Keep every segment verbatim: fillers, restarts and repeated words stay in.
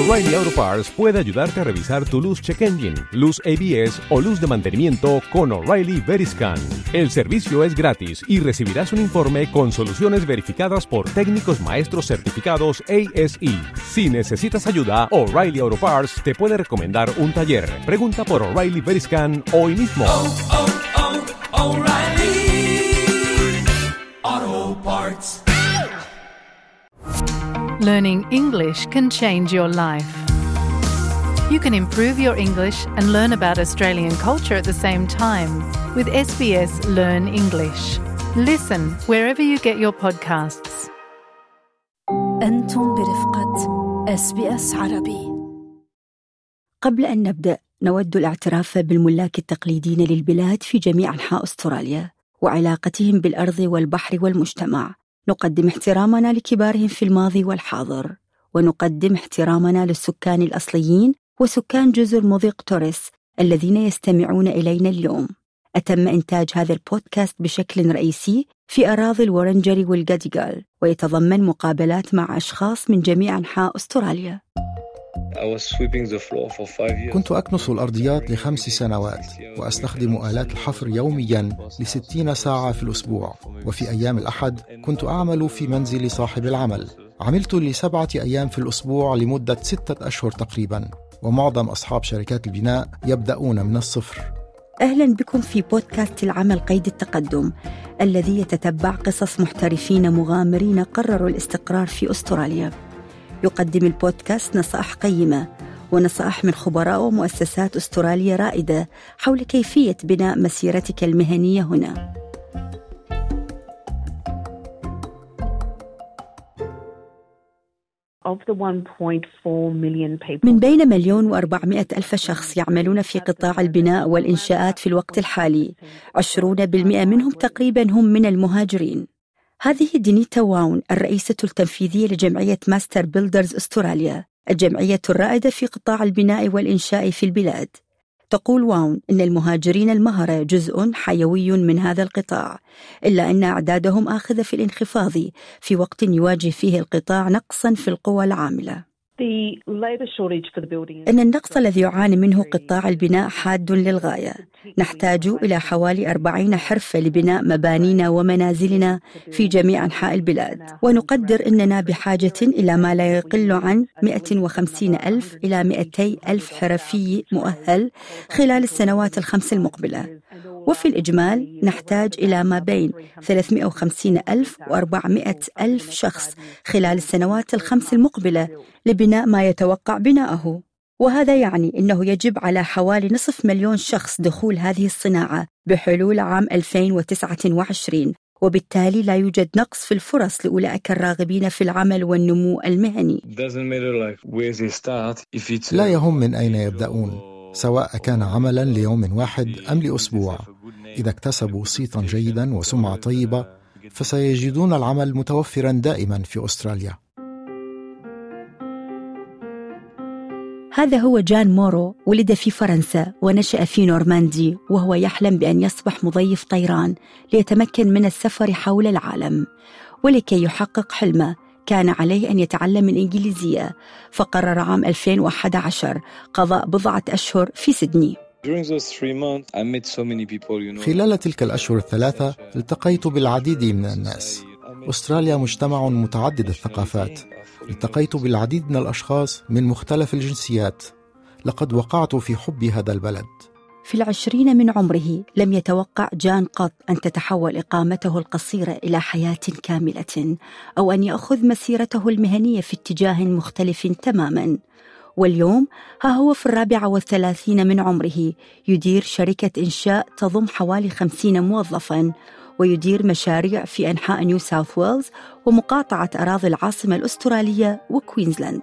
O'Reilly Auto Parts puede ayudarte a revisar tu luz check engine, luz A B S o luz de mantenimiento con O'Reilly Veriscan. El servicio es gratis y recibirás un informe con soluciones verificadas por técnicos maestros certificados A S E. Si necesitas ayuda, O'Reilly Auto Parts te puede recomendar un taller. Pregunta por O'Reilly Veriscan hoy mismo. Oh, oh, oh, O'Reilly Auto Parts. Learning English can change your life. You can improve your English and learn about Australian culture at the same time with S B S Learn English. Listen wherever you get your podcasts. أنتم برفقة إس بي إس عربي. قبل أن نبدأ نود الاعتراف بالملاك التقليديين للبلاد في جميع أنحاء أستراليا وعلاقتهم بالأرض والبحر والمجتمع. نقدم احترامنا لكبارهم في الماضي والحاضر، ونقدم احترامنا للسكان الأصليين وسكان جزر مضيق توريس الذين يستمعون إلينا اليوم. أتم إنتاج هذا البودكاست بشكل رئيسي في أراضي الورنجري والغاديغال، ويتضمن مقابلات مع أشخاص من جميع أنحاء أستراليا. كنت أكنس الأرضيات لخمس سنوات وأستخدم آلات الحفر يومياً لستين ساعة في الأسبوع، وفي أيام الأحد كنت أعمل في منزل صاحب العمل. عملت لسبعة أيام في الأسبوع لمدة ستة أشهر تقريباً، ومعظم أصحاب شركات البناء يبدأون من الصفر. أهلاً بكم في بودكاست العمل قيد التقدم، الذي يتتبع قصص محترفين مغامرين قرروا الاستقرار في أستراليا. يقدم البودكاست نصائح قيمة ونصائح من خبراء ومؤسسات أسترالية رائدة حول كيفية بناء مسيرتك المهنية هنا. من بين مليون وأربعمائة ألف شخص يعملون في قطاع البناء والإنشاءات في الوقت الحالي، عشرون بالمئة منهم تقريبا هم من المهاجرين. هذه دينيتا واون، الرئيسة التنفيذية لجمعية ماستر بيلدرز أستراليا، الجمعية الرائدة في قطاع البناء والإنشاء في البلاد. تقول واون إن المهاجرين المهرة جزء حيوي من هذا القطاع، إلا أن أعدادهم آخذة في الانخفاض في وقت يواجه فيه القطاع نقصا في القوى العاملة. إن النقص الذي يعاني منه قطاع البناء حاد للغاية. نحتاج إلى حوالي أربعين حرفة لبناء مبانينا ومنازلنا في جميع أنحاء البلاد، ونقدر أننا بحاجة إلى ما لا يقل عن مئة وخمسين ألف إلى مئتي ألف حرفي مؤهل خلال السنوات الخمس المقبلة. وفي الإجمال نحتاج إلى ما بين ثلاثمئة وخمسين ألف وأربعمائة ألف شخص خلال السنوات الخمس المقبلة لبناء ما يتوقع بناءه. وهذا يعني أنه يجب على حوالي نصف مليون شخص دخول هذه الصناعة بحلول عام ألفين وتسعة وعشرين، وبالتالي لا يوجد نقص في الفرص لأولئك الراغبين في العمل والنمو المهني. لا يهم من أين يبدأون، سواء كان عملاً ليوم واحد أم لأسبوع. إذا اكتسبوا صيتاً جيداً وسمعة طيبة فسيجدون العمل متوفراً دائماً في أستراليا. هذا هو جان مورو، ولد في فرنسا ونشأ في نورماندي، وهو يحلم بأن يصبح مضيف طيران ليتمكن من السفر حول العالم. ولكي يحقق حلمه كان عليه أن يتعلم الإنجليزية، فقرر عام ألفين وأحد عشر قضاء بضعة أشهر في سيدني. خلال تلك الأشهر الثلاثة التقيت بالعديد من الناس. أستراليا مجتمع متعدد الثقافات. التقيت بالعديد من الأشخاص من مختلف الجنسيات. لقد وقعت في حب هذا البلد. في العشرين من عمره لم يتوقع جان قط أن تتحول إقامته القصيرة إلى حياة كاملة، أو أن يأخذ مسيرته المهنية في اتجاه مختلف تماماً. واليوم ها هو في الرابعة والثلاثين من عمره يدير شركة إنشاء تضم حوالي خمسين موظفاً، ويدير مشاريع في أنحاء نيو ساوث ويلز ومقاطعة أراضي العاصمة الأسترالية وكوينزلاند.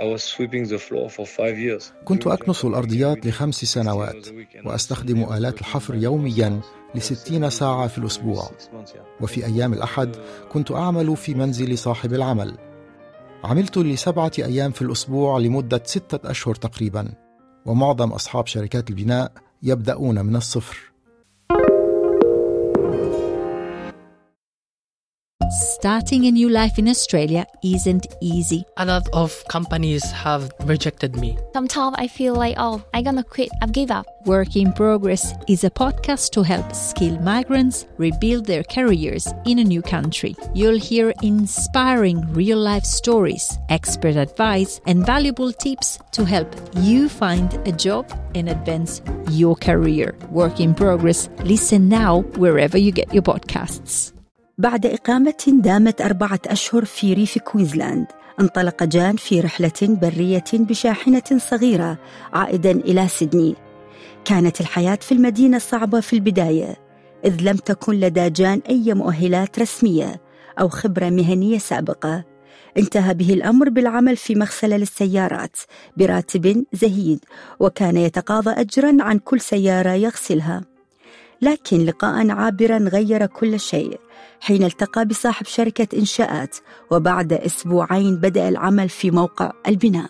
كنت أكنس الأرضيات لخمس سنوات وأستخدم آلات الحفر يومياً لستين ساعة في الأسبوع، وفي أيام الأحد كنت أعمل في منزل صاحب العمل. عملت لسبعة أيام في الأسبوع لمدة ستة أشهر تقريباً، ومعظم أصحاب شركات البناء يبدأون من الصفر. Starting a new life in Australia isn't easy. A lot of companies have rejected me. Sometimes I feel like, oh, I'm gonna quit, I've given up. Work in Progress is a podcast to help skilled migrants rebuild their careers in a new country. You'll hear inspiring real-life stories, expert advice, and valuable tips to help you find a job and advance your career. Work in Progress. Listen now wherever you get your podcasts. بعد إقامة دامت أربعة أشهر في ريف كوينزلاند، انطلق جان في رحلة برية بشاحنة صغيرة عائداً إلى سيدني. كانت الحياة في المدينة صعبة في البداية، إذ لم تكن لدى جان أي مؤهلات رسمية أو خبرة مهنية سابقة. انتهى به الأمر بالعمل في مغسلة للسيارات براتب زهيد، وكان يتقاضى أجراً عن كل سيارة يغسلها. لكن لقاء عابراً غير كل شيء حين التقى بصاحب شركة إنشاءات، وبعد أسبوعين بدأ العمل في موقع البناء.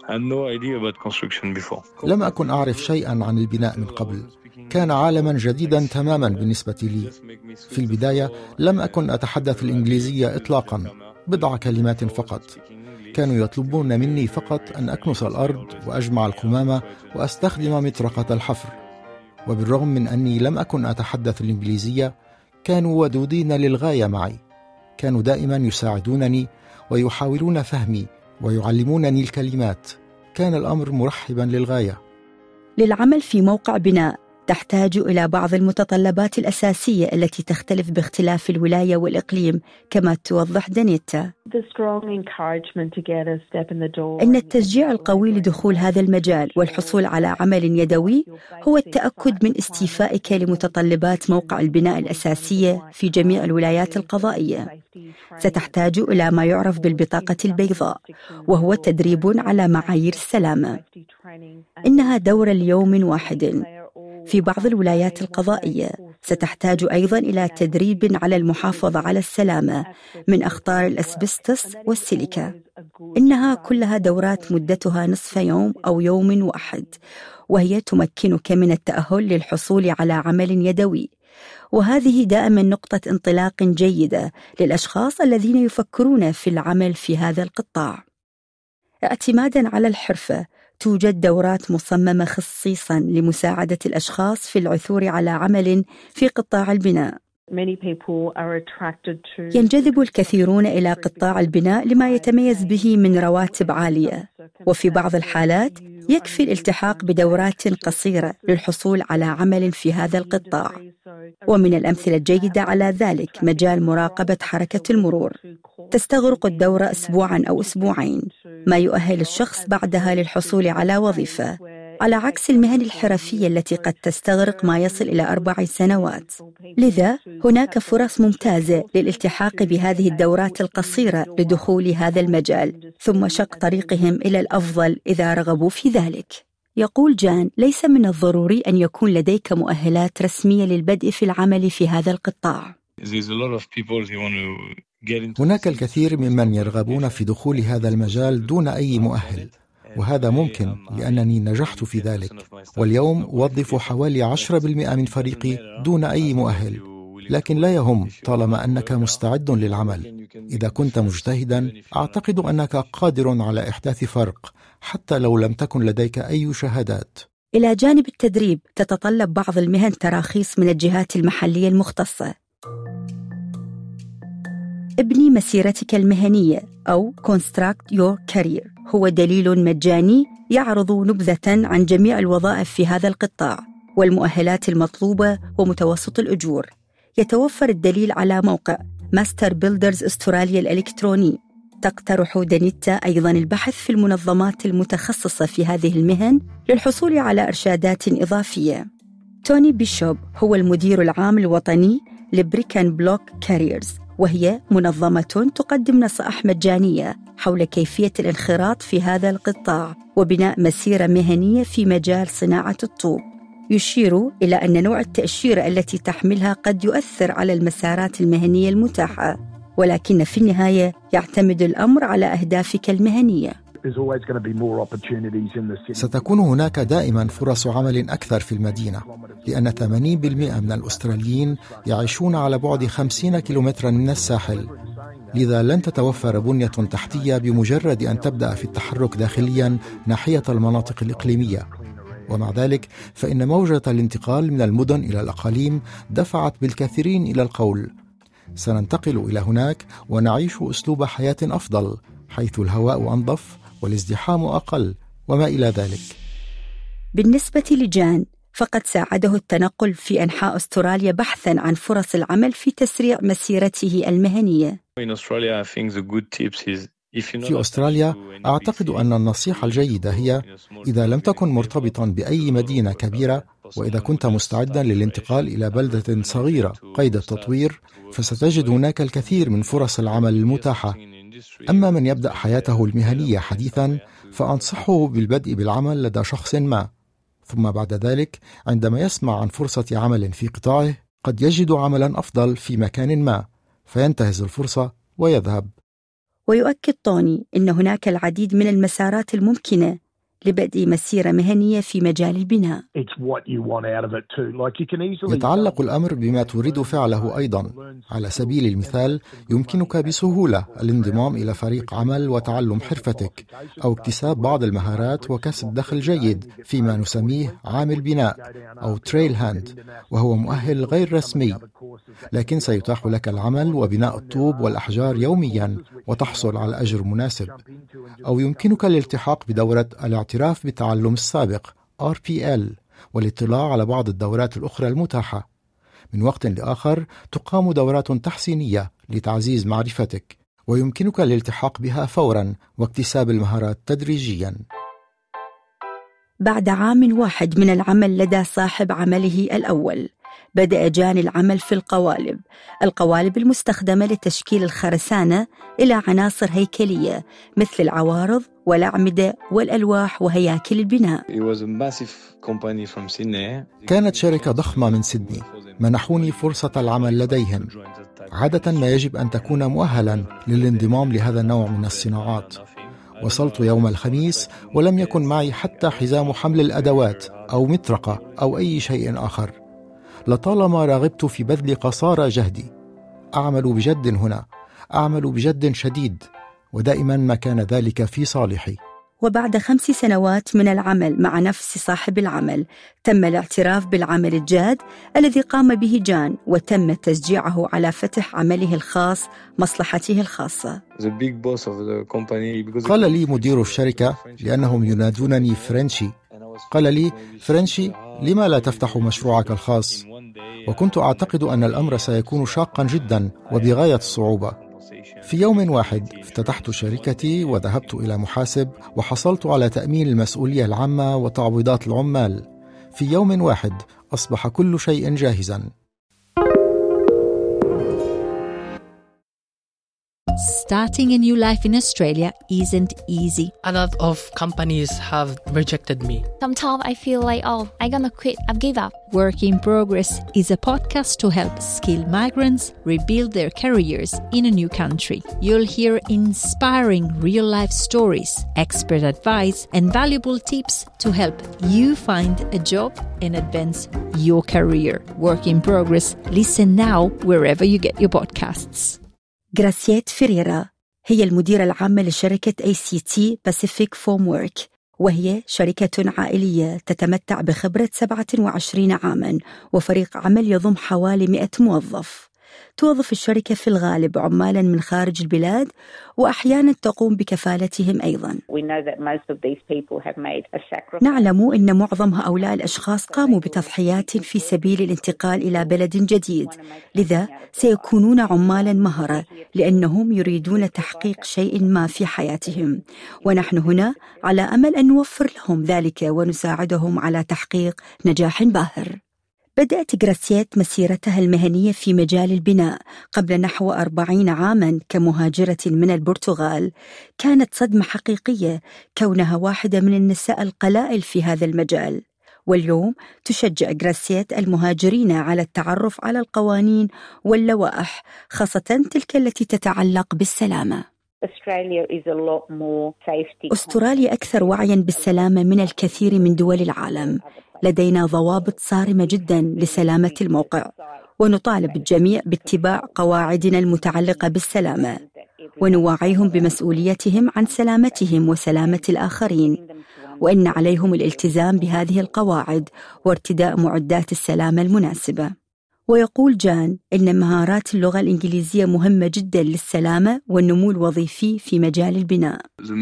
لم أكن أعرف شيئاً عن البناء من قبل، كان عالماً جديداً تماماً بالنسبة لي. في البداية لم أكن أتحدث الإنجليزية إطلاقاً، بضع كلمات فقط. كانوا يطلبون مني فقط أن أكنس الأرض وأجمع القمامة وأستخدم مطرقة الحفر. وبالرغم من أني لم أكن أتحدث الإنجليزية، كانوا ودودين للغاية معي. كانوا دائما يساعدونني ويحاولون فهمي ويعلمونني الكلمات. كان الأمر مرحبا للغاية. للعمل في موقع بناء تحتاج إلى بعض المتطلبات الأساسية التي تختلف باختلاف الولاية والإقليم، كما توضح دانيتا. إن التشجيع القوي لدخول هذا المجال والحصول على عمل يدوي هو التأكد من استيفائك لمتطلبات موقع البناء الأساسية في جميع الولايات القضائية. ستحتاج إلى ما يعرف بالبطاقة البيضاء، وهو تدريب على معايير السلامة. إنها دورة ليوم واحد. في بعض الولايات القضائية ستحتاج أيضاً إلى تدريب على المحافظة على السلامة من أخطار الأسبستوس والسيليكا. إنها كلها دورات مدتها نصف يوم أو يوم واحد، وهي تمكنك من التأهل للحصول على عمل يدوي. وهذه دائماً نقطة انطلاق جيدة للأشخاص الذين يفكرون في العمل في هذا القطاع. اعتماداً على الحرفة، توجد دورات مصممة خصيصاً لمساعدة الأشخاص في العثور على عمل في قطاع البناء. ينجذب الكثيرون إلى قطاع البناء لما يتميز به من رواتب عالية، وفي بعض الحالات يكفي الالتحاق بدورات قصيرة للحصول على عمل في هذا القطاع. ومن الأمثلة الجيدة على ذلك مجال مراقبة حركة المرور. تستغرق الدورة أسبوعاً أو أسبوعين، ما يؤهل الشخص بعدها للحصول على وظيفة، على عكس المهن الحرفية التي قد تستغرق ما يصل إلى أربع سنوات. لذا هناك فرص ممتازة للالتحاق بهذه الدورات القصيرة لدخول هذا المجال، ثم شق طريقهم إلى الأفضل إذا رغبوا في ذلك. يقول جان: ليس من الضروري أن يكون لديك مؤهلات رسمية للبدء في العمل في هذا القطاع. هناك الكثير ممن يرغبون في دخول هذا المجال دون أي مؤهل، وهذا ممكن لأنني نجحت في ذلك. واليوم أوظف حوالي عشرة بالمئة من فريقي دون أي مؤهل، لكن لا يهم طالما أنك مستعد للعمل. إذا كنت مجتهدا، أعتقد أنك قادر على إحداث فرق حتى لو لم تكن لديك أي شهادات. إلى جانب التدريب، تتطلب بعض المهن تراخيص من الجهات المحلية المختصة. ابني مسيرتك المهنية أو Construct Your Career هو دليل مجاني يعرض نبذة عن جميع الوظائف في هذا القطاع والمؤهلات المطلوبة ومتوسط الأجور. يتوفر الدليل على موقع ماستر بيلدرز أستراليا الإلكتروني. تقترح دانيتا أيضاً البحث في المنظمات المتخصصة في هذه المهن للحصول على إرشادات إضافية. توني بيشوب هو المدير العام الوطني لبريكان بلوك كاريرز، وهي منظمة تقدم نصائح مجانية حول كيفية الانخراط في هذا القطاع وبناء مسيرة مهنية في مجال صناعة الطوب. يشير إلى أن نوع التأشيرة التي تحملها قد يؤثر على المسارات المهنية المتاحة، ولكن في النهاية يعتمد الأمر على أهدافك المهنية. ستكون هناك دائما فرص عمل أكثر في المدينة، لأن ثمانين بالمئة من الأستراليين يعيشون على بعد خمسين كيلومترا من الساحل، لذا لن تتوفر بنية تحتية بمجرد أن تبدأ في التحرك داخليا ناحية المناطق الإقليمية. ومع ذلك فإن موجة الانتقال من المدن إلى الأقاليم دفعت بالكثيرين إلى القول: سننتقل إلى هناك ونعيش أسلوب حياة أفضل، حيث الهواء أنظف والازدحام أقل وما إلى ذلك. بالنسبة لجان، فقد ساعده التنقل في أنحاء أستراليا بحثاً عن فرص العمل في تسريع مسيرته المهنية. في أستراليا أعتقد أن النصيحة الجيدة هي: إذا لم تكن مرتبطاً بأي مدينة كبيرة، وإذا كنت مستعداً للانتقال إلى بلدة صغيرة قيد التطوير، فستجد هناك الكثير من فرص العمل المتاحة. أما من يبدأ حياته المهنية حديثاً، فأنصحه بالبدء بالعمل لدى شخص ما، ثم بعد ذلك عندما يسمع عن فرصة عمل في قطاعه قد يجد عملاً أفضل في مكان ما، فينتهز الفرصة ويذهب. ويؤكد طوني أن هناك العديد من المسارات الممكنة لبدء مسيرة مهنية في مجال البناء. يتعلق الأمر بما تريد فعله أيضا. على سبيل المثال، يمكنك بسهولة الانضمام إلى فريق عمل وتعلم حرفتك، أو اكتساب بعض المهارات وكسب دخل جيد فيما نسميه عامل بناء أو تريل هاند، وهو مؤهل غير رسمي، لكن سيتاح لك العمل وبناء الطوب والأحجار يوميا وتحصل على أجر مناسب. أو يمكنك الالتحاق بدورة الاعتراف بالتعلم السابق آر بي إل والاطلاع على بعض الدورات الأخرى المتاحة. من وقت لآخر تقام دورات تحسينية لتعزيز معرفتك، ويمكنك الالتحاق بها فورا واكتساب المهارات تدريجيا. بعد عام واحد من العمل لدى صاحب عمله الأول، بدأ جان العمل في القوالب القوالب المستخدمة لتشكيل الخرسانة إلى عناصر هيكلية مثل العوارض والأعمدة والألواح وهياكل البناء. كانت شركة ضخمة من سيدني منحوني فرصة العمل لديهم. عادة ما يجب أن تكون مؤهلا للانضمام لهذا النوع من الصناعات. وصلت يوم الخميس ولم يكن معي حتى حزام حمل الأدوات أو مطرقة أو أي شيء آخر. لطالما رغبت في بذل قصارى جهدي. أعمل بجد هنا، أعمل بجد شديد، ودائما ما كان ذلك في صالحي. وبعد خمس سنوات من العمل مع نفس صاحب العمل، تم الاعتراف بالعمل الجاد الذي قام به جان، وتم تشجيعه على فتح عمله الخاص، مصلحته الخاصة. قال لي مدير الشركة، لأنهم ينادونني فرنشي، قال لي: فرنشي، لما لا تفتح مشروعك الخاص؟ وكنت أعتقد أن الأمر سيكون شاقا جدا وبغاية الصعوبة. في يوم واحد افتتحت شركتي وذهبت إلى محاسب وحصلت على تأمين المسؤولية العامة وتعويضات العمال. في يوم واحد أصبح كل شيء جاهزا. Starting a new life in Australia isn't easy. A lot of companies have rejected me. Sometimes I feel like, oh, I'm gonna quit. I've given up. Work in Progress is a podcast to help skilled migrants rebuild their careers in a new country. You'll hear inspiring real-life stories, expert advice, and valuable tips to help you find a job and advance your career. Work in Progress. Listen now wherever you get your podcasts. غراسيت فيريرا هي المديرة العامة لشركة إيه سي تي Pacific Formwork، وهي شركة عائلية تتمتع بخبرة سبعة وعشرين عاماً وفريق عمل يضم حوالي مئة موظف. توظف الشركة في الغالب عمالاً من خارج البلاد، وأحياناً تقوم بكفالتهم أيضاً. نعلم أن معظم هؤلاء الأشخاص قاموا بتضحيات في سبيل الانتقال إلى بلد جديد، لذا سيكونون عمالاً مهرة لأنهم يريدون تحقيق شيء ما في حياتهم، ونحن هنا على أمل أن نوفر لهم ذلك ونساعدهم على تحقيق نجاح باهر. بدأت غراسيت مسيرتها المهنية في مجال البناء قبل نحو أربعين عاماً كمهاجرة من البرتغال. كانت صدمة حقيقية كونها واحدة من النساء القلائل في هذا المجال، واليوم تشجع غراسيت المهاجرين على التعرف على القوانين واللوائح، خاصة تلك التي تتعلق بالسلامة. أستراليا أكثر وعياً بالسلامة من الكثير من دول العالم. لدينا ضوابط صارمة جداً لسلامة الموقع، ونطالب الجميع باتباع قواعدنا المتعلقة بالسلامة. ونوعيهم بمسؤوليتهم عن سلامتهم وسلامة الآخرين، وإن عليهم الالتزام بهذه القواعد وارتداء معدات السلامة المناسبة. ويقول جان إن مهارات اللغة الإنجليزية مهمة جدا للسلامة والنمو الوظيفي في مجال البناء.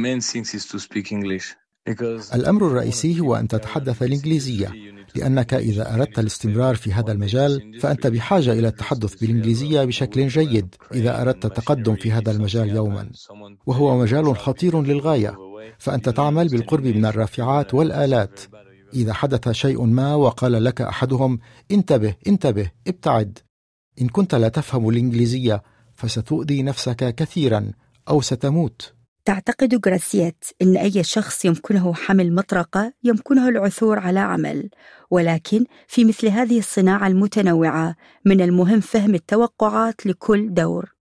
الأمر الرئيسي هو أن تتحدث الإنجليزية، لأنك إذا أردت الاستمرار في هذا المجال فأنت بحاجة إلى التحدث بالإنجليزية بشكل جيد إذا أردت التقدم في هذا المجال يوما، وهو مجال خطير للغاية، فأنت تعمل بالقرب من الرافعات والآلات. إذا حدث شيء ما وقال لك أحدهم انتبه انتبه ابتعد، إن كنت لا تفهم الإنجليزية فستؤذي نفسك كثيرا أو ستموت. تعتقد غراسيات أن أي شخص يمكنه حمل مطرقة يمكنه العثور على عمل، ولكن في مثل هذه الصناعة المتنوعة من المهم فهم التوقعات لكل دور.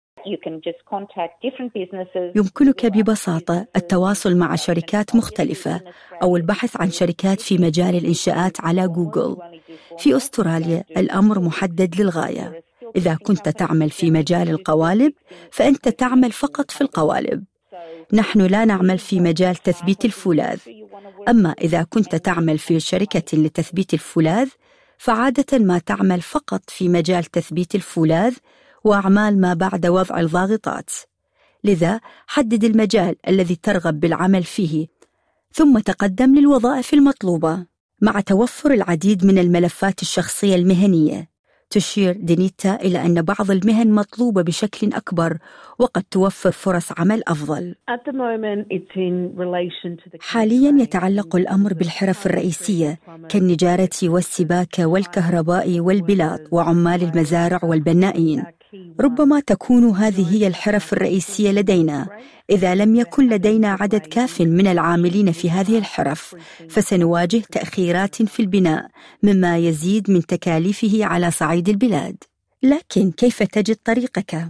يمكنك ببساطة التواصل مع شركات مختلفة أو البحث عن شركات في مجال الإنشاءات على جوجل. في أستراليا الأمر محدد للغاية. إذا كنت تعمل في مجال القوالب فأنت تعمل فقط في القوالب. نحن لا نعمل في مجال تثبيت الفولاذ. أما إذا كنت تعمل في شركة لتثبيت الفولاذ فعادة ما تعمل فقط في مجال تثبيت الفولاذ وأعمال ما بعد وضع الضاغطات. لذا حدد المجال الذي ترغب بالعمل فيه ثم تقدم للوظائف المطلوبة. مع توفر العديد من الملفات الشخصية المهنية، تشير دينيتا إلى أن بعض المهن مطلوبة بشكل أكبر وقد توفر فرص عمل أفضل. حالياً يتعلق الأمر بالحرف الرئيسية كالنجارة والسباكة والكهرباء والبلاط وعمال المزارع والبنائين. ربما تكون هذه هي الحرف الرئيسية لدينا. إذا لم يكن لدينا عدد كاف من العاملين في هذه الحرف فسنواجه تأخيرات في البناء مما يزيد من تكاليفه على صعيد البلاد. لكن كيف تجد طريقك؟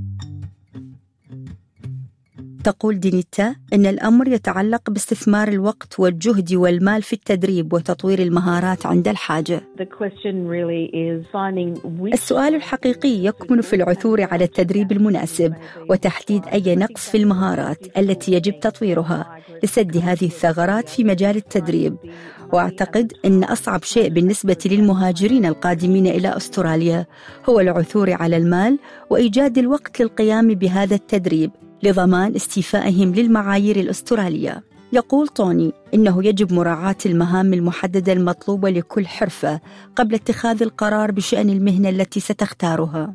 تقول دينيتا إن الأمر يتعلق باستثمار الوقت والجهد والمال في التدريب وتطوير المهارات عند الحاجة. السؤال الحقيقي يكمن في العثور على التدريب المناسب وتحديد أي نقص في المهارات التي يجب تطويرها لسد هذه الثغرات في مجال التدريب. وأعتقد أن أصعب شيء بالنسبة للمهاجرين القادمين إلى أستراليا هو العثور على المال وإيجاد الوقت للقيام بهذا التدريب لضمان استيفائهم للمعايير الأسترالية. يقول طوني إنه يجب مراعاة المهام المحددة المطلوبة لكل حرفة قبل اتخاذ القرار بشأن المهنة التي ستختارها.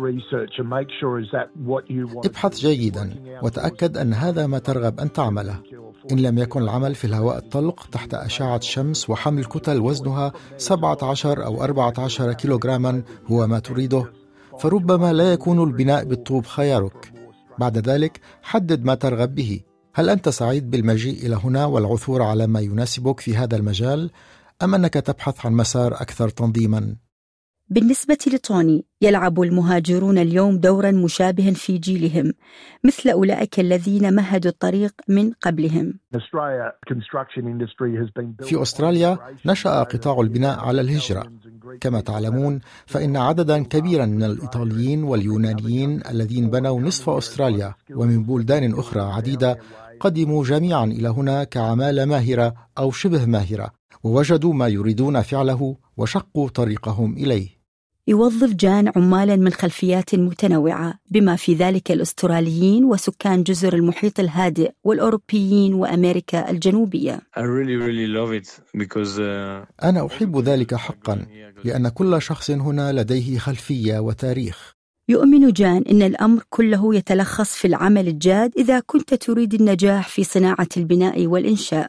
ابحث جيداً وتأكد أن هذا ما ترغب أن تعمله. إن لم يكن العمل في الهواء الطلق تحت أشعة شمس وحمل كتل وزنها سبعة عشر أو أربعة عشر كيلوغراما هو ما تريده، فربما لا يكون البناء بالطوب خيارك. بعد ذلك حدد ما ترغب به. هل أنت سعيد بالمجيء إلى هنا والعثور على ما يناسبك في هذا المجال، أم أنك تبحث عن مسار أكثر تنظيماً؟ بالنسبة لتوني، يلعب المهاجرون اليوم دورا مشابها في جيلهم مثل أولئك الذين مهدوا الطريق من قبلهم. في أستراليا نشأ قطاع البناء على الهجرة. كما تعلمون فإن عددا كبيرا من الإيطاليين واليونانيين الذين بنوا نصف أستراليا ومن بلدان أخرى عديدة قدموا جميعا إلى هنا كعمالة ماهرة أو شبه ماهرة، ووجدوا ما يريدون فعله وشقوا طريقهم إليه. يوظف جان عمالا من خلفيات متنوعة بما في ذلك الأستراليين وسكان جزر المحيط الهادئ والأوروبيين وأمريكا الجنوبية. أنا أحب ذلك حقا، لأن كل شخص هنا لديه خلفية وتاريخ. يؤمن جان أن الأمر كله يتلخص في العمل الجاد إذا كنت تريد النجاح في صناعة البناء والإنشاء.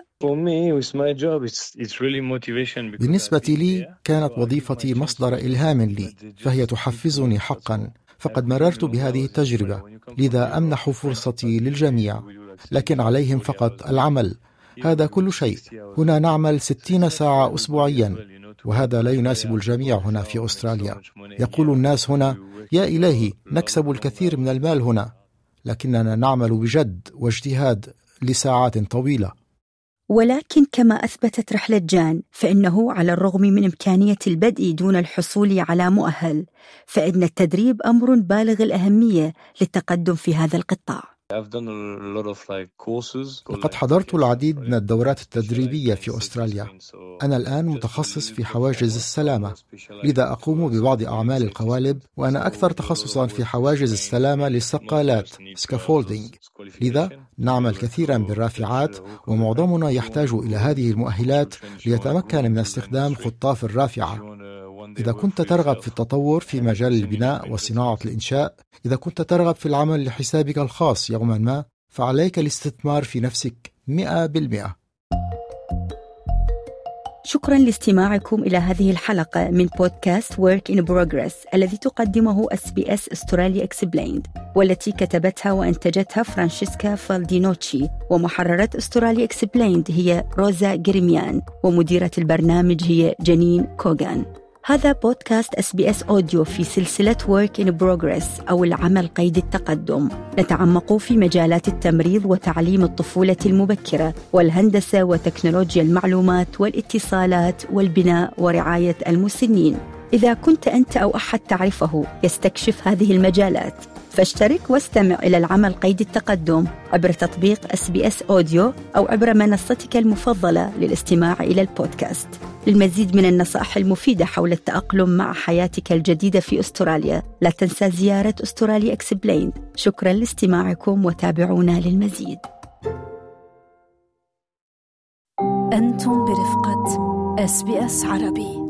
بالنسبة لي كانت وظيفتي مصدر إلهام لي، فهي تحفزني حقا، فقد مررت بهذه التجربة، لذا أمنح فرصتي للجميع، لكن عليهم فقط العمل. هذا كل شيء. هنا نعمل ستين ساعة أسبوعيا، وهذا لا يناسب الجميع هنا في أستراليا. يقول الناس هنا يا إلهي نكسب الكثير من المال هنا، لكننا نعمل بجد واجتهاد لساعات طويلة. ولكن كما أثبتت رحلة جان فإنه على الرغم من إمكانية البدء دون الحصول على مؤهل، فإن التدريب أمر بالغ الأهمية للتقدم في هذا القطاع. لقد حضرت العديد من الدورات التدريبية في أستراليا. أنا الآن متخصص في حواجز السلامة، لذا أقوم ببعض أعمال القوالب، وأنا أكثر تخصصا في حواجز السلامة للسقالات scaffolding. لذا نعمل كثيرا بالرافعات، ومعظمنا يحتاج إلى هذه المؤهلات ليتمكن من استخدام خطاف الرافعة. إذا كنت ترغب في التطور في مجال البناء وصناعة الإنشاء، إذا كنت ترغب في العمل لحسابك الخاص يوما ما، فعليك الاستثمار في نفسك مئة بالمئة. شكرا لاستماعكم إلى هذه الحلقة من بودكاست Work in Progress الذي تقدمه إس بي إس أستراليا Explained، والتي كتبتها وأنتجتها فرانشيسكا فالدينوتشي، ومحررة أستراليا Explained هي روزا جريميان، ومديرة البرنامج هي جنين كوغان. هذا بودكاست إس بي إس أوديو في سلسلة Work in Progress أو العمل قيد التقدم. نتعمق في مجالات التمريض وتعليم الطفولة المبكرة والهندسة وتكنولوجيا المعلومات والاتصالات والبناء ورعاية المسنين. إذا كنت أنت أو أحد تعرفه يستكشف هذه المجالات، فاشترك واستمع إلى العمل قيد التقدم عبر تطبيق إس بي إس أوديو أو عبر منصتك المفضلة للاستماع إلى البودكاست. للمزيد من النصائح المفيدة حول التأقلم مع حياتك الجديدة في أستراليا، لا تنسى زيارة أستراليا Explained. شكرا لاستماعكم، وتابعونا للمزيد. أنتم برفقة إس بي إس عربي.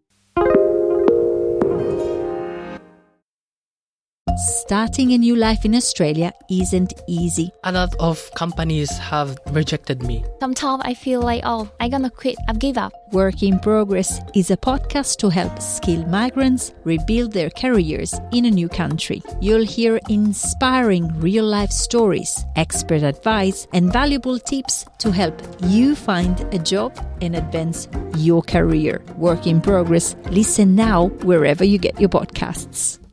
Starting a new life in Australia isn't easy. A lot of companies have rejected me. Sometimes I feel like, oh, I'm gonna quit. I've given up. Work in Progress is a podcast to help skilled migrants rebuild their careers in a new country. You'll hear inspiring real-life stories, expert advice, and valuable tips to help you find a job and advance your career. Work in Progress. Listen now wherever you get your podcasts.